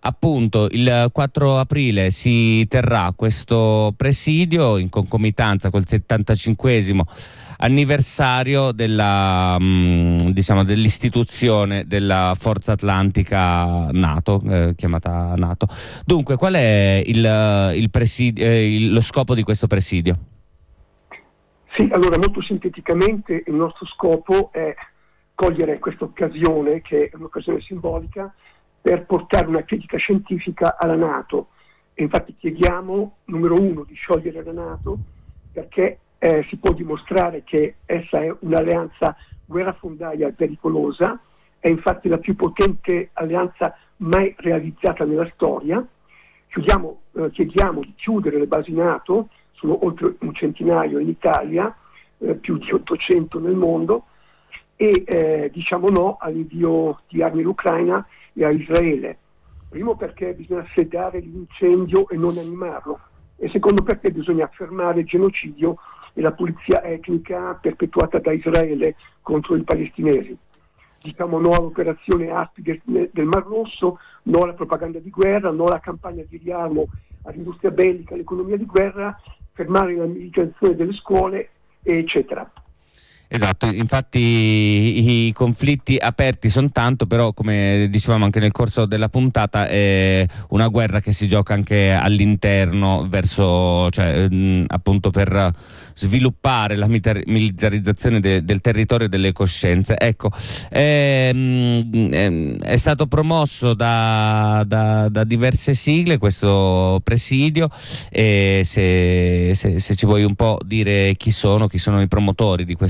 appunto il 4 aprile si terrà questo presidio in concomitanza col 75esimo anniversario diciamo, dell'istituzione della Forza Atlantica NATO, chiamata NATO. Dunque, qual è lo scopo di questo presidio? Sì, allora molto sinteticamente il nostro scopo è cogliere questa occasione, che è un'occasione simbolica, per portare una critica scientifica alla NATO. E infatti chiediamo, numero uno, di sciogliere la NATO, perché si può dimostrare che essa è un'alleanza guerrafondaia e pericolosa, è infatti la più potente alleanza mai realizzata nella storia. Chiediamo di chiudere le basi NATO, sono oltre un centinaio in Italia, più di 800 nel mondo, e diciamo no all'invio di armi all'Ucraina e a Israele. Primo, perché bisogna sedare l'incendio e non animarlo, e secondo, perché bisogna fermare il genocidio e la pulizia etnica perpetuata da Israele contro i palestinesi. Diciamo no all'operazione Aspides del Mar Rosso, no alla propaganda di guerra, no alla campagna di riarmo all'industria bellica, all'economia di guerra, fermare la militarizzazione delle scuole, eccetera. Esatto, infatti i conflitti aperti sono tanto, però come dicevamo anche nel corso della puntata è una guerra che si gioca anche all'interno verso, cioè appunto per sviluppare la militarizzazione del territorio e delle coscienze. Ecco, è stato promosso da diverse sigle questo presidio, e se ci vuoi un po' dire chi sono i promotori di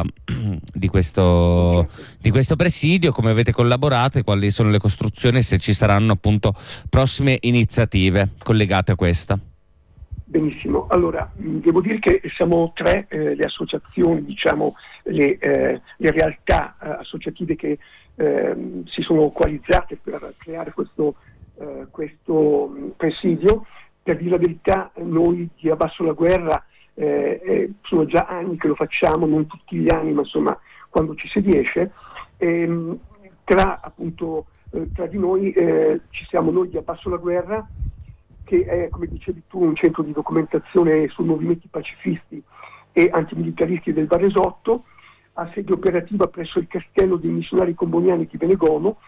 questo presidio, come avete collaborato e quali sono le costruzioni, e se ci saranno appunto prossime iniziative collegate a questa. Benissimo, allora devo dire che siamo tre le associazioni, diciamo le realtà associative che si sono coalizzate per creare questo presidio. Per dire la verità, noi di Abbasso la guerra sono già anni che lo facciamo, non tutti gli anni, ma insomma quando ci si riesce. Tra di noi ci siamo noi di Abbasso la guerra, che è, come dicevi tu, un centro di documentazione sui movimenti pacifisti e antimilitaristi del Varesotto, ha sede operativa presso il castello dei missionari comboniani di Venegono,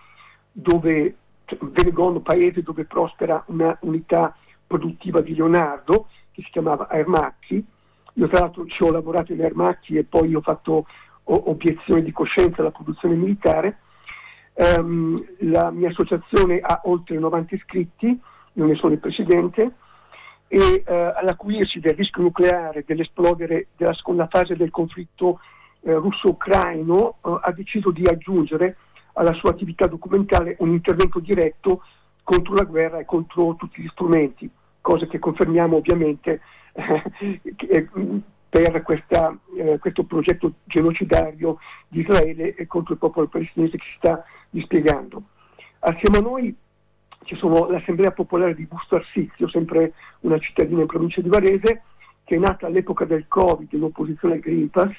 paese dove prospera una unità produttiva di Leonardo che si chiamava Aermacchi. Io tra l'altro ci ho lavorato in Aermacchi e poi ho fatto obiezione di coscienza alla produzione militare. La mia associazione ha oltre 90 iscritti, io ne sono il presidente, e all'acuirsi del rischio nucleare dell'esplodere della seconda fase del conflitto russo-ucraino ha deciso di aggiungere alla sua attività documentale un intervento diretto contro la guerra e contro tutti gli strumenti, cose che confermiamo ovviamente per questo progetto genocidario di Israele e contro il popolo palestinese che si sta dispiegando. Assieme a noi ci sono l'Assemblea Popolare di Busto Arsizio, sempre una cittadina in provincia di Varese, che è nata all'epoca del Covid in opposizione al Green Pass,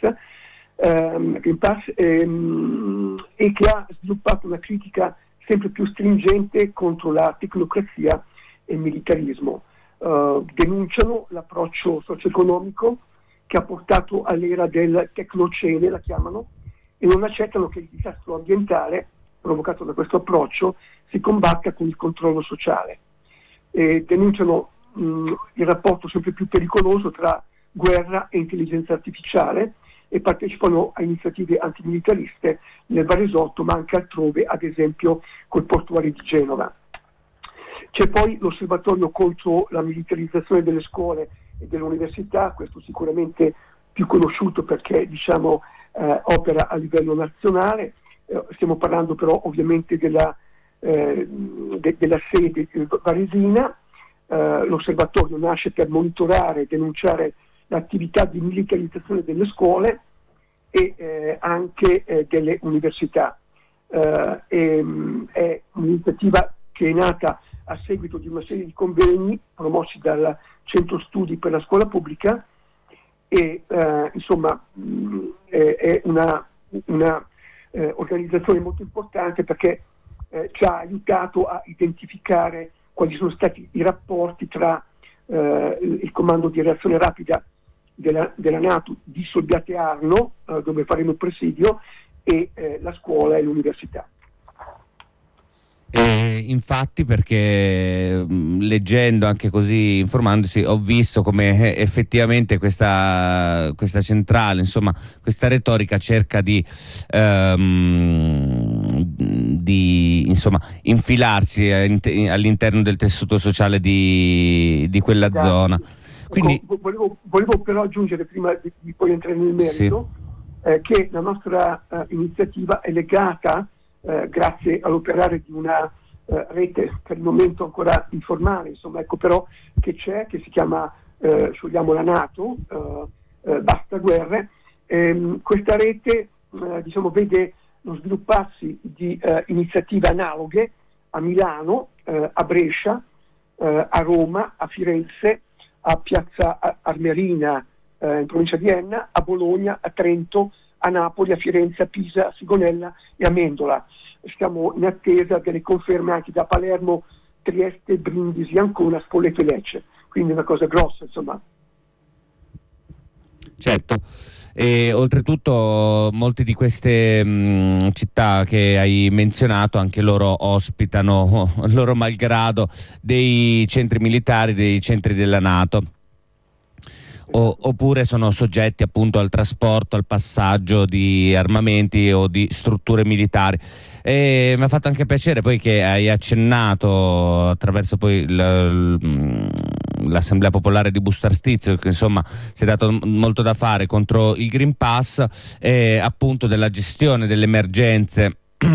e che ha sviluppato una critica sempre più stringente contro la tecnocrazia e il militarismo. Denunciano l'approccio socio-economico che ha portato all'era del tecnocene, la chiamano, e non accettano che il disastro ambientale provocato da questo approccio si combatta con il controllo sociale. Denunciano il rapporto sempre più pericoloso tra guerra e intelligenza artificiale e partecipano a iniziative antimilitariste nel Varesotto, ma anche altrove, ad esempio col portuale di Genova. C'è poi l'osservatorio contro la militarizzazione delle scuole e delle università, questo sicuramente più conosciuto perché opera a livello nazionale. Stiamo parlando però ovviamente della sede varesina. L'osservatorio nasce per monitorare e denunciare l'attività di militarizzazione delle scuole e anche delle università. È un'iniziativa che è nata a seguito di una serie di convegni promossi dal Centro Studi per la Scuola Pubblica e è una organizzazione molto importante perché ci ha aiutato a identificare quali sono stati i rapporti tra il comando di reazione rapida della NATO di Solbiate Arno, dove faremo il presidio, e la scuola e l'università. Infatti, perché leggendo, anche così informandosi, ho visto come effettivamente questa centrale, insomma questa retorica cerca di insomma infilarsi all'interno del tessuto sociale di quella zona. Quindi volevo però aggiungere, prima di poi entrare nel merito, che la nostra iniziativa è legata, grazie all'operare di una rete per il momento ancora informale, insomma, ecco, però che c'è, che si chiama Sciogliamo la NATO, Basta Guerre. Questa rete vede lo svilupparsi di iniziative analoghe a Milano, a Brescia, a Roma, a Firenze, a Piazza Armerina in provincia di Enna, a Bologna, a Trento, a Napoli, a Firenze, a Pisa, a Sigonella e a Mendola. Stiamo in attesa delle conferme anche da Palermo, Trieste, Brindisi, Ancona, Spoleto e Lecce, quindi una cosa grossa, insomma. Certo, e oltretutto molte di queste città che hai menzionato, anche loro ospitano, loro malgrado, dei centri militari, dei centri della NATO. Oppure sono soggetti appunto al trasporto, al passaggio di armamenti o di strutture militari. E mi ha fatto anche piacere poi che hai accennato, attraverso poi l'Assemblea Popolare di Bustarstizio, che insomma si è dato molto da fare contro il Green Pass, e appunto della gestione delle emergenze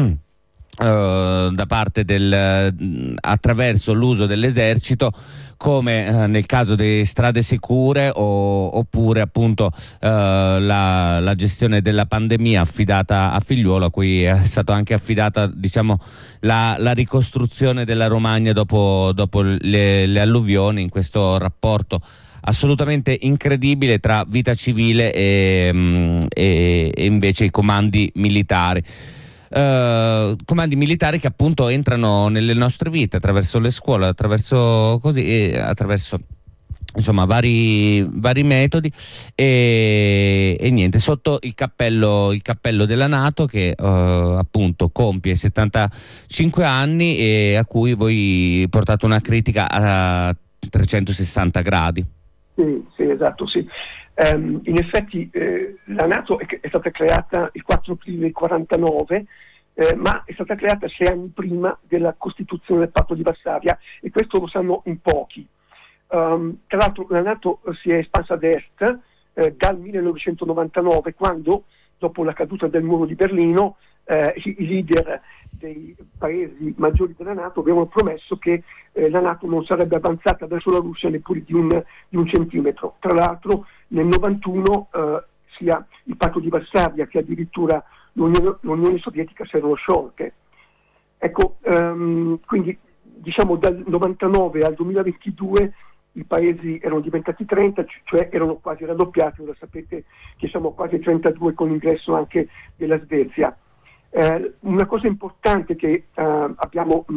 da parte attraverso l'uso dell'esercito, come nel caso di strade sicure, oppure appunto la gestione della pandemia affidata a Figliuolo, a cui è stata anche affidata, diciamo, la ricostruzione della Romagna dopo le alluvioni, in questo rapporto assolutamente incredibile tra vita civile e invece i comandi militari. Comandi militari che appunto entrano nelle nostre vite attraverso le scuole, attraverso insomma vari metodi, e niente, sotto il cappello della NATO, che appunto compie 75 anni e a cui voi portate una critica a 360 gradi. Sì, esatto, sì. In effetti la NATO è stata creata il 4 aprile del 49, ma è stata creata 6 anni prima della costituzione del Patto di Varsavia, e questo lo sanno in pochi. Tra l'altro la NATO si è espansa ad est dal 1999, quando, dopo la caduta del muro di Berlino, i leader dei paesi maggiori della NATO avevano promesso che la NATO non sarebbe avanzata verso la Russia neppure di un centimetro. Tra l'altro nel 91 sia il Patto di Varsavia che addirittura l'Unione Sovietica si erano sciolte. Ecco, quindi diciamo dal 99 al 2022 i paesi erano diventati 30, cioè erano quasi raddoppiati. Ora sapete che siamo quasi 32 con l'ingresso anche della Svezia. Una cosa importante che abbiamo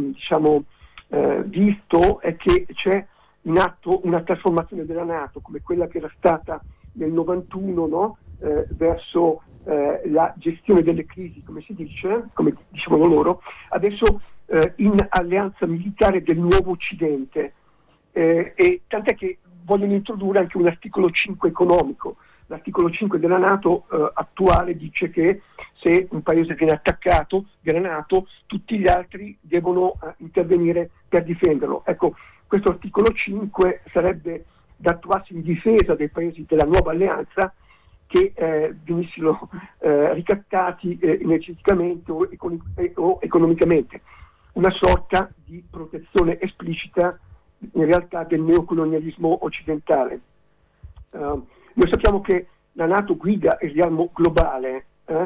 visto è che c'è in atto una trasformazione della NATO, come quella che era stata nel 91, no? Verso la gestione delle crisi, come si dice, come dicevano loro, adesso in alleanza militare del nuovo Occidente, e tant'è che vogliono introdurre anche un articolo 5 economico. L'articolo 5 della NATO attuale dice che se un paese viene attaccato dalla NATO, tutti gli altri devono intervenire per difenderlo. Ecco, questo articolo 5 sarebbe da attuarsi in difesa dei paesi della nuova alleanza che venissero ricattati energeticamente o economicamente. Una sorta di protezione esplicita in realtà del neocolonialismo occidentale. Noi sappiamo che la NATO guida il riarmo globale,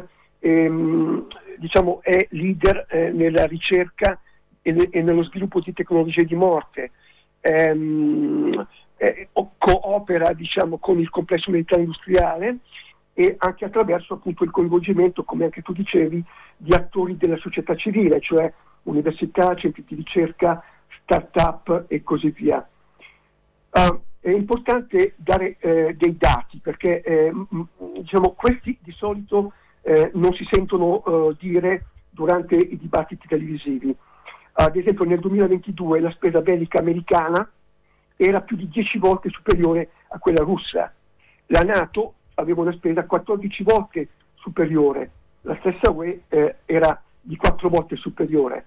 diciamo è leader nella ricerca e nello sviluppo di tecnologie di morte, coopera, diciamo, con il complesso militare industriale, e anche attraverso appunto il coinvolgimento, come anche tu dicevi, di attori della società civile, cioè università, centri di ricerca, start-up e così via. È importante dare dei dati perché diciamo, questi di solito non si sentono dire durante i dibattiti televisivi. Ad esempio nel 2022 la spesa bellica americana era più di 10 volte superiore a quella russa. La NATO aveva una spesa 14 volte superiore, la stessa UE era di 4 volte superiore.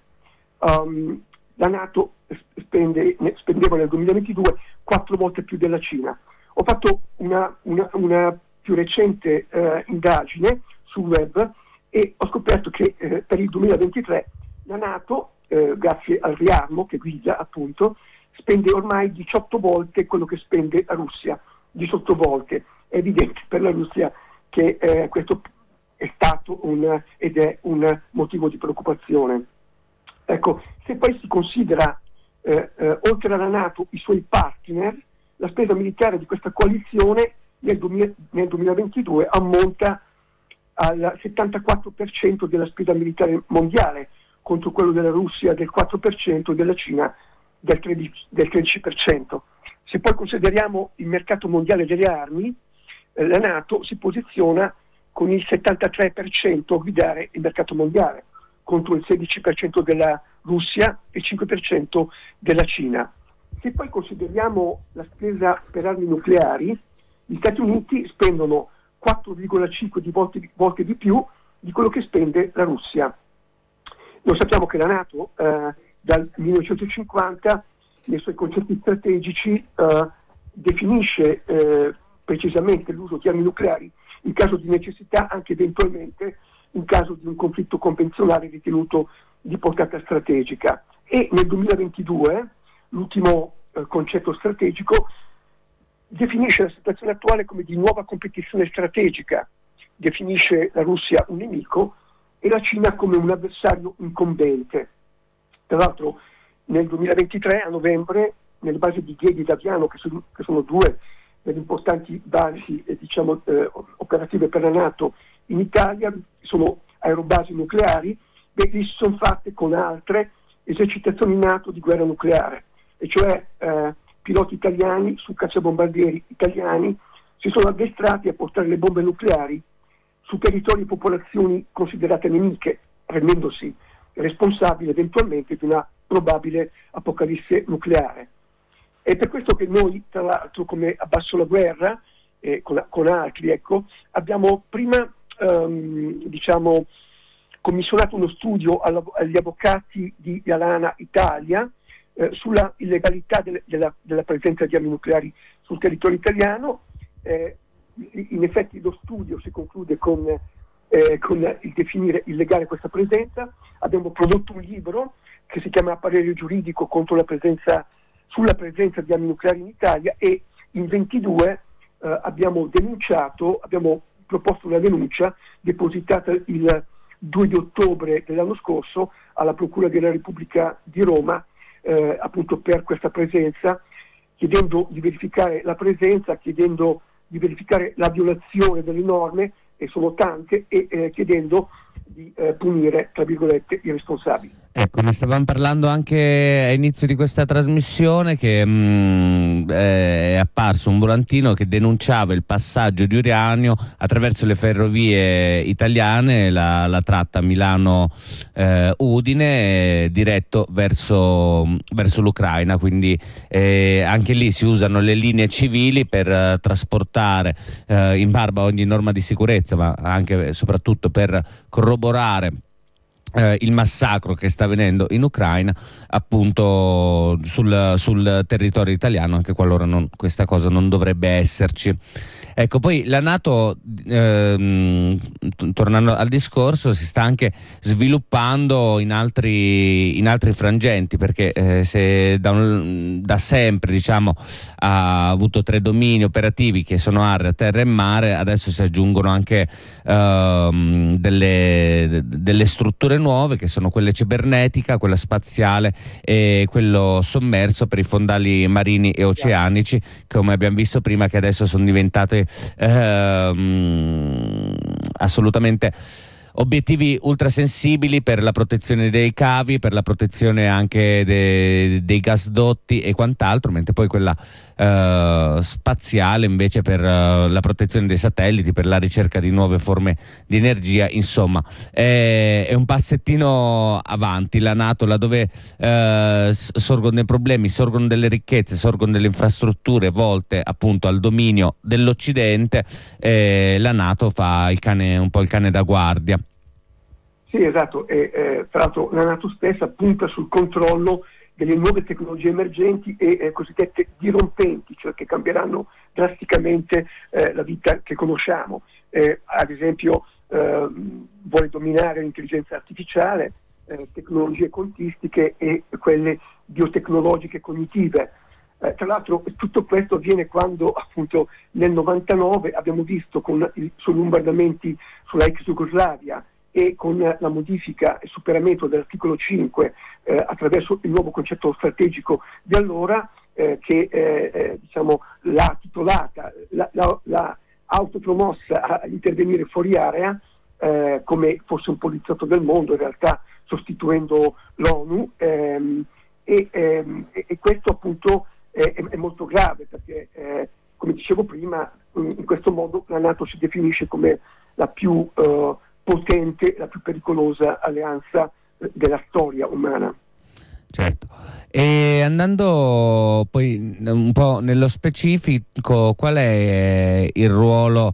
La NATO spendeva nel 2022 4 volte più della Cina. Ho fatto una più recente indagine sul web e ho scoperto che per il 2023 la NATO, grazie al riarmo che guida appunto, spende ormai 18 volte quello che spende la Russia, 18 volte. È evidente per la Russia che questo è stato ed è un motivo di preoccupazione. Ecco, se poi si considera oltre alla NATO i suoi partner, la spesa militare di questa coalizione nel 2022 ammonta al 74% della spesa militare mondiale, contro quello della Russia del 4% e della Cina del 13%. Se poi consideriamo il mercato mondiale delle armi, la NATO si posiziona con il 73% a guidare il mercato mondiale, contro il 16% della Russia e il 5% della Cina. Se poi consideriamo la spesa per armi nucleari, gli Stati Uniti spendono 4,5 volte di più di quello che spende la Russia. Noi sappiamo che la NATO dal 1950 nei suoi concetti strategici definisce precisamente l'uso di armi nucleari in caso di necessità, anche eventualmente in caso di un conflitto convenzionale ritenuto di portata strategica. E nel 2022 l'ultimo concetto strategico definisce la situazione attuale come di nuova competizione strategica, definisce la Russia un nemico e la Cina come un avversario incombente. Tra l'altro nel 2023 a novembre nelle basi di Ghedi ed Aviano, che sono due delle importanti basi operative per la NATO in Italia, sono aerobasi nucleari, lì si sono fatte con altre esercitazioni NATO di guerra nucleare, e cioè piloti italiani su cacciabombardieri italiani si sono addestrati a portare le bombe nucleari su territori e popolazioni considerate nemiche, rendendosi responsabile eventualmente di una probabile apocalisse nucleare. È per questo che noi, tra l'altro, come Abbasso la guerra, con altri, ecco, abbiamo prima commissionato uno studio agli avvocati di Alana Italia sulla illegalità della presenza di armi nucleari sul territorio italiano. In effetti lo studio si conclude con il definire illegale questa presenza. Abbiamo prodotto un libro che si chiama Parere giuridico sulla presenza di armi nucleari in Italia, e in 22 abbiamo proposto una denuncia depositata il 2 di ottobre dell'anno scorso alla Procura della Repubblica di Roma, appunto per questa presenza, chiedendo di verificare la presenza, chiedendo di verificare la violazione delle norme, e sono tante, e chiedendo di punire, tra virgolette, i responsabili. Ecco, ne stavamo parlando anche all'inizio di questa trasmissione, che è apparso un volantino che denunciava il passaggio di uranio attraverso le ferrovie italiane, la tratta Milano-Udine, diretto verso l'Ucraina, quindi anche lì si usano le linee civili per trasportare in barba a ogni norma di sicurezza, ma anche e soprattutto per corroborare il massacro che sta avvenendo in Ucraina, appunto sul territorio italiano, anche qualora questa cosa non dovrebbe esserci. Ecco, poi la NATO, tornando al discorso, si sta anche sviluppando in altri frangenti, perché se da sempre, diciamo, ha avuto 3 domini operativi che sono aria, terra e mare, adesso si aggiungono anche delle strutture nuove, che sono quelle cibernetica, quella spaziale e quello sommerso per i fondali marini e oceanici, come abbiamo visto prima, che adesso sono diventate assolutamente obiettivi ultrasensibili per la protezione dei cavi, per la protezione anche dei gasdotti e quant'altro, mentre poi quella spaziale invece per la protezione dei satelliti, per la ricerca di nuove forme di energia. Insomma, è un passettino avanti la NATO, laddove sorgono dei problemi, sorgono delle ricchezze, sorgono delle infrastrutture volte appunto al dominio dell'Occidente. La NATO fa un po' il cane da guardia. Sì, esatto, e tra l'altro la NATO stessa punta sul controllo delle nuove tecnologie emergenti e cosiddette dirompenti, cioè che cambieranno drasticamente la vita che conosciamo. Ad esempio vuole dominare l'intelligenza artificiale, tecnologie quantistiche e quelle biotecnologiche cognitive. Tra l'altro tutto questo avviene quando appunto nel 99 abbiamo visto sui bombardamenti sulla ex Jugoslavia e con la modifica e superamento dell'articolo 5 attraverso il nuovo concetto strategico di allora che diciamo l'ha titolata, l'ha autopromossa a intervenire fuori area come fosse un poliziotto del mondo, in realtà sostituendo l'ONU e questo appunto è molto grave perché come dicevo prima in questo modo la NATO si definisce come la più potente, la più pericolosa alleanza della storia umana. Certo. E andando poi un po' nello specifico, qual è il ruolo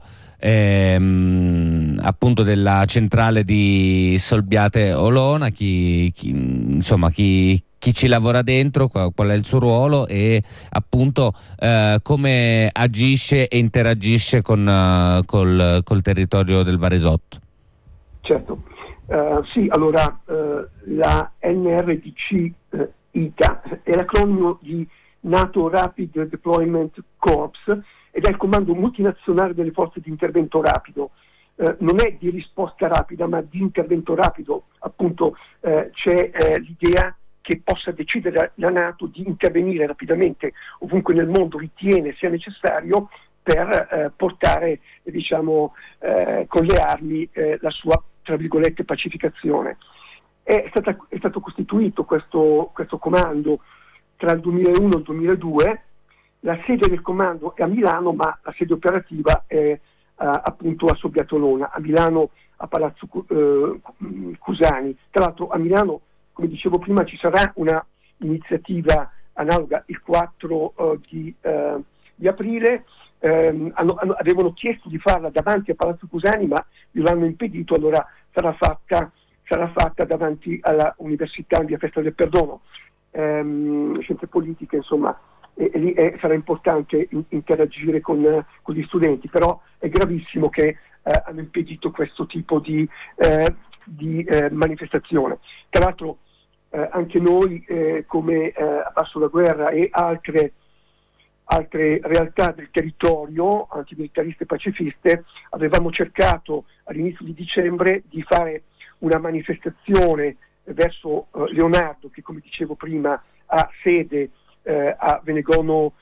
appunto della centrale di Solbiate Olona, chi ci lavora dentro, qual è il suo ruolo e appunto come agisce e interagisce col territorio del Varesotto? Certo, sì, allora la NRDC ITA è l'acronimo di NATO Rapid Deployment Corps ed è il comando multinazionale delle forze di intervento rapido. Non è di risposta rapida ma di intervento rapido, appunto c'è l'idea che possa decidere la NATO di intervenire rapidamente ovunque nel mondo ritiene sia necessario per portare diciamo con le armi la sua tra virgolette pacificazione. È stato costituito questo comando tra il 2001 e il 2002, la sede del comando è a Milano ma la sede operativa è appunto a Solbiate-Olona, a Milano a Palazzo Cusani. Tra l'altro a Milano, come dicevo prima, ci sarà una iniziativa analoga il 4 di aprile. Avevano chiesto di farla davanti a Palazzo Cusani ma gliel'hanno impedito, allora sarà fatta davanti alla Università in via Festa del Perdono, scienze politiche, insomma, e lì sarà importante interagire con gli studenti, però è gravissimo che hanno impedito questo tipo di manifestazione. Tra l'altro anche noi come Abbasso la Guerra e altre realtà del territorio antimilitariste e pacifiste avevamo cercato all'inizio di dicembre di fare una manifestazione verso Leonardo, che come dicevo prima ha sede a Venegono,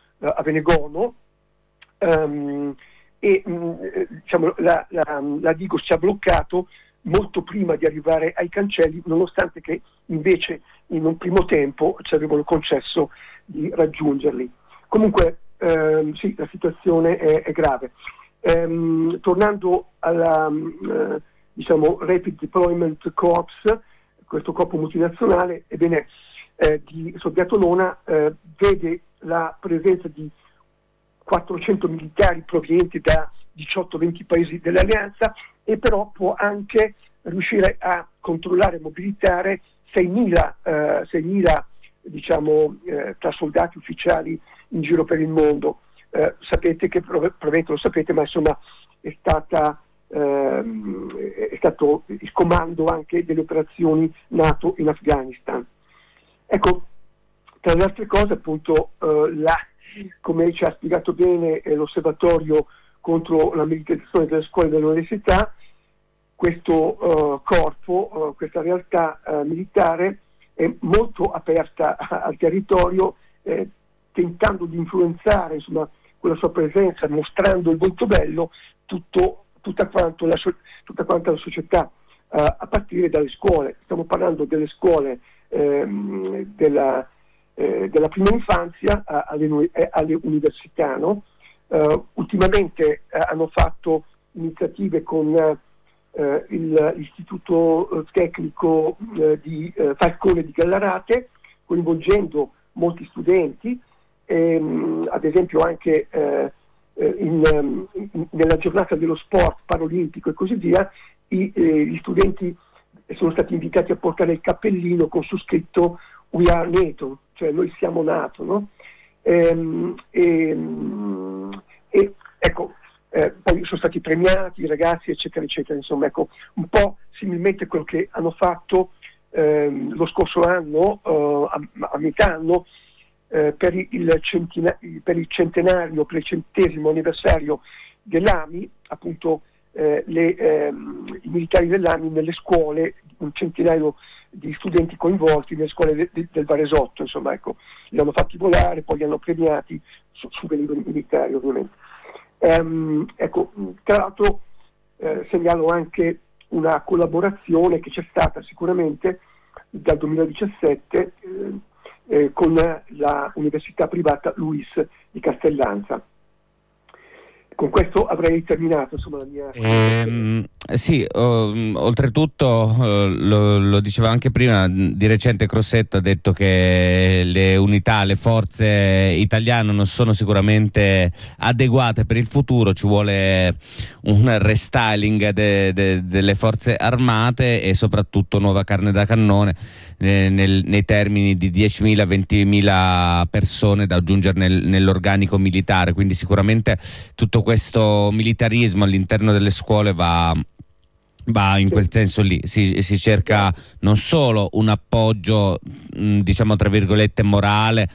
diciamo, la Digos ci ha bloccato molto prima di arrivare ai cancelli, nonostante che invece in un primo tempo ci avevano concesso di raggiungerli. Comunque sì, la situazione è grave. Tornando alla diciamo Rapid Deployment Corps, questo corpo multinazionale, ebbene di Solbiate-Olona vede la presenza di 400 militari provenienti da 18-20 paesi dell'alleanza e però può anche riuscire a controllare e mobilitare 6.000 diciamo tra soldati ufficiali in giro per il mondo. Sapete che probabilmente lo sapete, ma insomma è stato il comando anche delle operazioni NATO in Afghanistan. Ecco, tra le altre cose appunto come ci ha spiegato bene l'osservatorio contro la militarizzazione delle scuole e delle università, questo corpo, questa realtà militare è molto aperta al territorio, tentando di influenzare insomma con la sua presenza, mostrando il volto bello tutta quanta la società a partire dalle scuole. Stiamo parlando delle scuole della prima infanzia alle università, no? Ultimamente hanno fatto iniziative con l'istituto tecnico di Falcone di Gallarate, coinvolgendo molti studenti, ad esempio anche nella giornata dello sport paralimpico e così via, gli studenti sono stati invitati a portare il cappellino con su scritto "We are NATO", cioè noi siamo NATO, no? Ecco, poi sono stati premiati i ragazzi, eccetera, eccetera. Insomma, ecco, un po' similmente quello che hanno fatto lo scorso anno, a metà anno, per il centenario, per il 100° anniversario dell'AMI, appunto i militari dell'AMI nelle scuole, un centinaio di studenti coinvolti nelle scuole del Varesotto, insomma, ecco, li hanno fatti volare, poi li hanno premiati su velivoli militari, ovviamente. Ecco, tra l'altro segnalo anche una collaborazione che c'è stata sicuramente dal 2017 con la università privata LUISS di Castellanza. Con questo avrei terminato, insomma, la mia... Sì, oltretutto lo diceva anche prima, di recente Crosetto ha detto che le unità, le forze italiane non sono sicuramente adeguate per il futuro, ci vuole un restyling delle forze armate e soprattutto nuova carne da cannone nei termini di 10.000, 20.000 persone da aggiungere nell'organico militare, quindi sicuramente tutto questo militarismo all'interno delle scuole va in quel senso lì, si cerca non solo un appoggio, diciamo tra virgolette morale,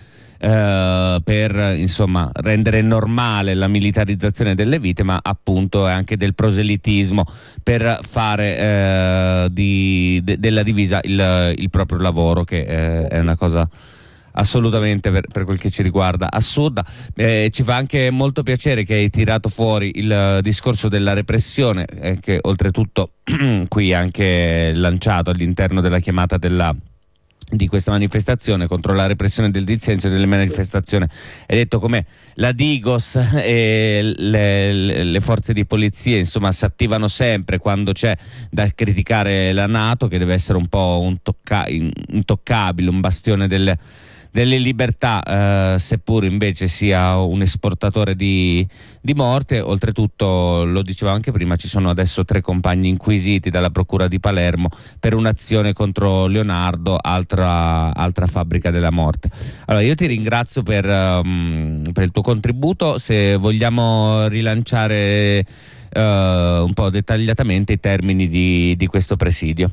per insomma rendere normale la militarizzazione delle vite, ma appunto anche del proselitismo per fare della divisa il proprio lavoro, che è una cosa assolutamente, per quel che ci riguarda, assurda. Ci fa anche molto piacere che hai tirato fuori il discorso della repressione, che oltretutto qui anche lanciato all'interno della chiamata di questa manifestazione contro la repressione del dissenso e delle manifestazioni. Hai detto come la Digos e le forze di polizia insomma si attivano sempre quando c'è da criticare la NATO, che deve essere un po' intoccabile, un bastione delle libertà, seppur invece sia un esportatore di morte. Oltretutto, lo dicevo anche prima, ci sono adesso 3 compagni inquisiti dalla Procura di Palermo per un'azione contro Leonardo, altra fabbrica della morte. Allora, io ti ringrazio per il tuo contributo. Se vogliamo rilanciare un po' dettagliatamente i termini di questo presidio.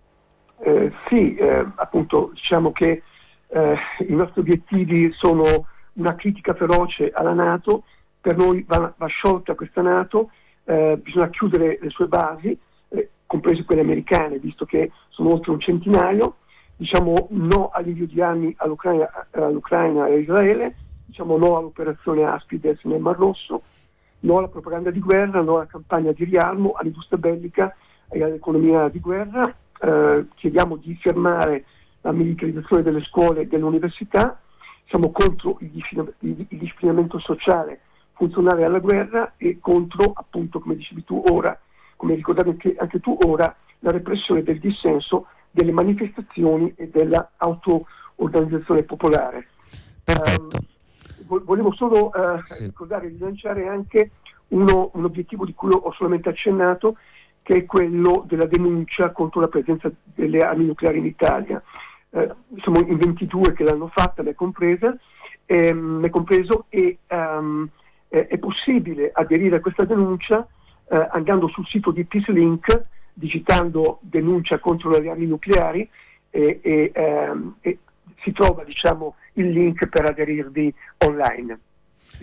Sì, appunto, diciamo che i nostri obiettivi sono una critica feroce alla NATO. Per noi va sciolta questa NATO, bisogna chiudere le sue basi, comprese quelle americane, visto che sono oltre un centinaio. Diciamo no all'invio di armi all'Ucraina e a Israele, diciamo no all'operazione Aspides nel Mar Rosso, no alla propaganda di guerra, no alla campagna di riarmo, all'industria bellica e all'economia di guerra. Chiediamo di fermare la militarizzazione delle scuole e delle università, siamo contro il disciplinamento sociale funzionale alla guerra e contro, appunto, come dicevi tu ora, come ricordavi anche tu ora, la repressione del dissenso, delle manifestazioni e della auto-organizzazione popolare. Perfetto. Volevo solo ricordare e rilanciare anche un obiettivo di cui ho solamente accennato, che è quello della denuncia contro la presenza delle armi nucleari in Italia. Siamo in 22 che l'hanno fatta, me compreso, e è possibile aderire a questa denuncia andando sul sito di PeaceLink, digitando denuncia contro le armi nucleari e si trova, diciamo, il link per aderirvi online.